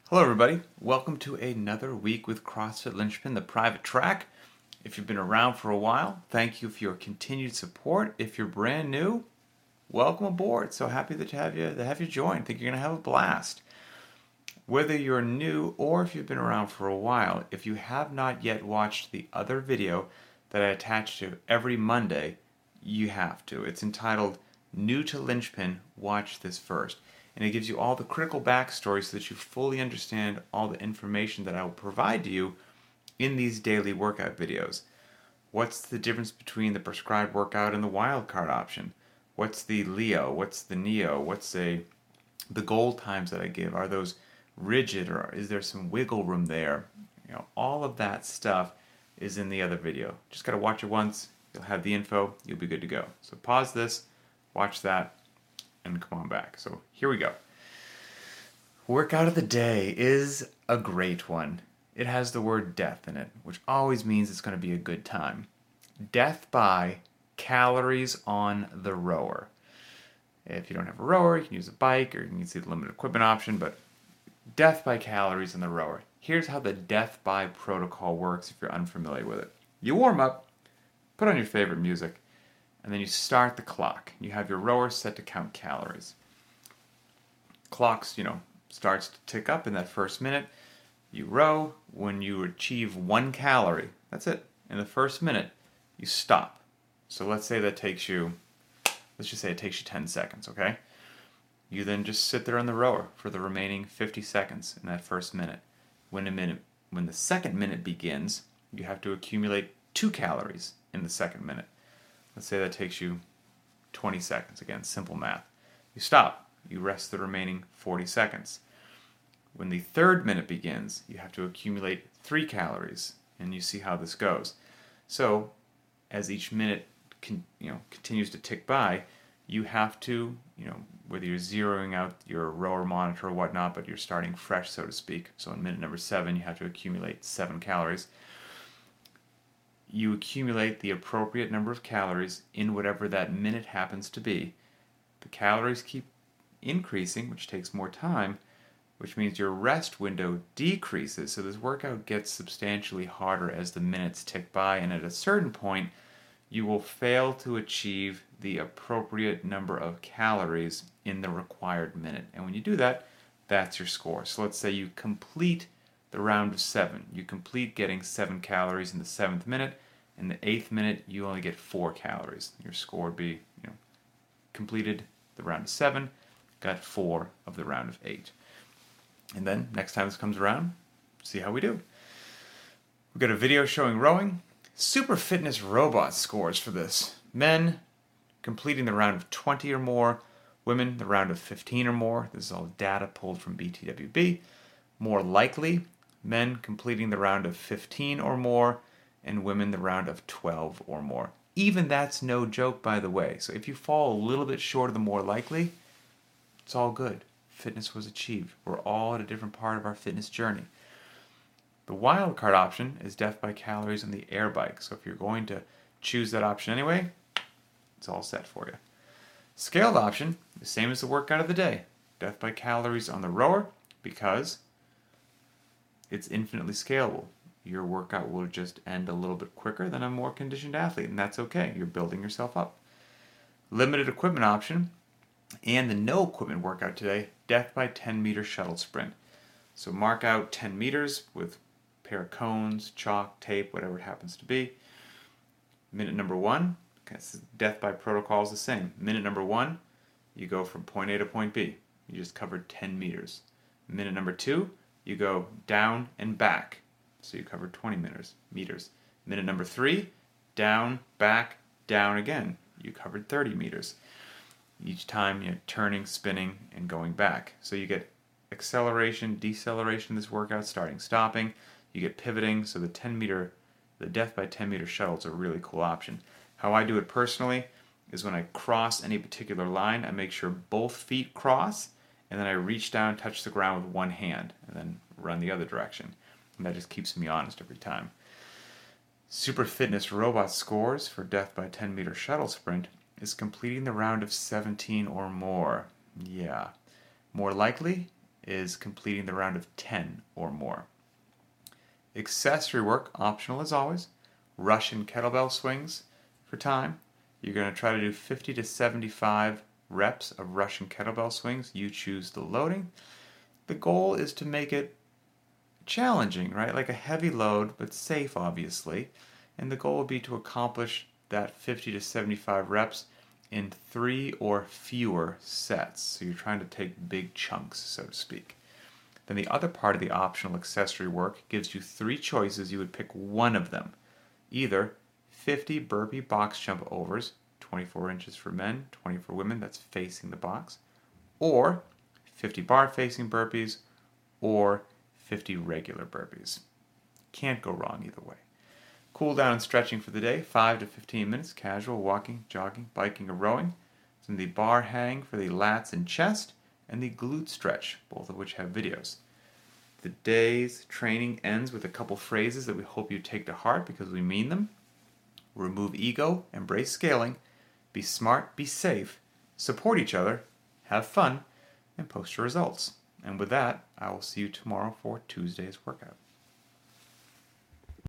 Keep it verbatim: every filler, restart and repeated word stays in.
Hello everybody, welcome to another week with CrossFit Linchpin, the private track. If you've been around for a while, thank you for your continued support. If you're brand new, welcome aboard. So happy that you have you to have you join. Think you're going to have a blast. Whether you're new or if you've been around for a while, if you have not yet watched the other video that I attach to every Monday, you have to. It's entitled New to Linchpin, Watch This First. And it gives you all the critical backstory so that you fully understand all the information that I will provide to you in these daily workout videos. What's the difference between the prescribed workout and the wildcard option? What's the Leo? What's the Neo? What's a, the goal times that I give? Are those rigid or is there some wiggle room there? You know, all of that stuff is in the other video. Just got to watch it once. You'll have the info. You'll be good to go. So pause this, watch that, and come on back. So here we go. Workout of the day is a great one. It has the word death in it, which always means it's going to be a good time. Death by calories on the rower. If you don't have a rower, you can use a bike or you can use the limited equipment option, but death by calories on the rower. Here's how the death by protocol works if you're unfamiliar with it. You warm up, put on your favorite music, and then you start the clock. You have your rower set to count calories. Clocks, you know, starts to tick up in that first minute. You row. When you achieve one calorie, that's it. In the first minute, you stop. So let's say that takes you, let's just say it takes you ten seconds, okay? You then just sit there on the rower for the remaining fifty seconds in that first minute. When a minute, when the second minute begins, you have to accumulate two calories in the second minute. Let's say that takes you twenty seconds. Again, simple math. You stop. You rest the remaining forty seconds. When the third minute begins, you have to accumulate three calories, and you see how this goes. So, as each minute con- you know, continues to tick by, you have to, you know, whether you're zeroing out your rower monitor or whatnot, but you're starting fresh, so to speak. So in minute number seven, you have to accumulate seven calories. You accumulate the appropriate number of calories in whatever that minute happens to be. The calories keep increasing, which takes more time, which means your rest window decreases, so this workout gets substantially harder as the minutes tick by, and at a certain point, you will fail to achieve the appropriate number of calories in the required minute. And when you do that, that's your score. So let's say you complete the round of seven. You complete getting seven calories in the seventh minute. In the eighth minute, you only get four calories. Your score would be, you know, completed the round of seven, got four of the round of eight. And then next time this comes around, see how we do. We've got a video showing rowing. Super Fitness Robot scores for this. Men completing the round of twenty or more. Women the round of fifteen or more. This is all data pulled from B T W B. More likely, men completing the round of fifteen or more, and women the round of twelve or more. Even that's no joke, by the way. So if you fall a little bit short of the more likely, it's all good. Fitness was achieved. We're all at a different part of our fitness journey. The wildcard option is death by calories on the air bike. So if you're going to choose that option anyway, it's all set for you. Scaled option, the same as the workout of the day. Death by calories on the rower, because it's infinitely scalable. Your workout will just end a little bit quicker than a more conditioned athlete, and that's okay. You're building yourself up. Limited equipment option, and the no equipment workout today, death by ten meter shuttle sprint. So mark out ten meters with a pair of cones, chalk, tape, whatever it happens to be. Minute number one, death by protocol is the same. Minute number one, you go from point A to point B. You just covered ten meters. Minute number two, you go down and back. So you covered twenty meters. meters. Minute number three, down, back, down again. You covered thirty meters. Each time you're turning, spinning, and going back. So you get acceleration, deceleration in this workout, starting, stopping. You get pivoting. So the ten meter, the death by ten meter shuttle is a really cool option. How I do it personally is when I cross any particular line, I make sure both feet cross, and then I reach down, touch the ground with one hand, and then run the other direction. And that just keeps me honest every time. Super Fitness Robot scores for death by ten meter shuttle sprint is completing the round of seventeen or more. Yeah. More likely, is completing the round of ten or more. Accessory work, optional as always. Russian kettlebell swings for time. You're going to try to do fifty to seventy-five reps of Russian kettlebell swings. You choose the loading. The goal is to make it challenging, right? Like a heavy load, but safe, obviously. And the goal would be to accomplish that fifty to seventy-five reps in three or fewer sets. So you're trying to take big chunks, so to speak. Then the other part of the optional accessory work gives you three choices. You would pick one of them. Either fifty burpee box jump overs, twenty-four inches for men, twenty for women, that's facing the box, or fifty bar facing burpees, or fifty regular burpees. Can't go wrong either way. Cool down and stretching for the day, five to fifteen minutes, casual walking, jogging, biking, or rowing. Then the bar hang for the lats and chest, and the glute stretch, both of which have videos. The day's training ends with a couple phrases that we hope you take to heart because we mean them. Remove ego, embrace scaling, be smart, be safe, support each other, have fun, and post your results. And with that, I will see you tomorrow for Tuesday's workout.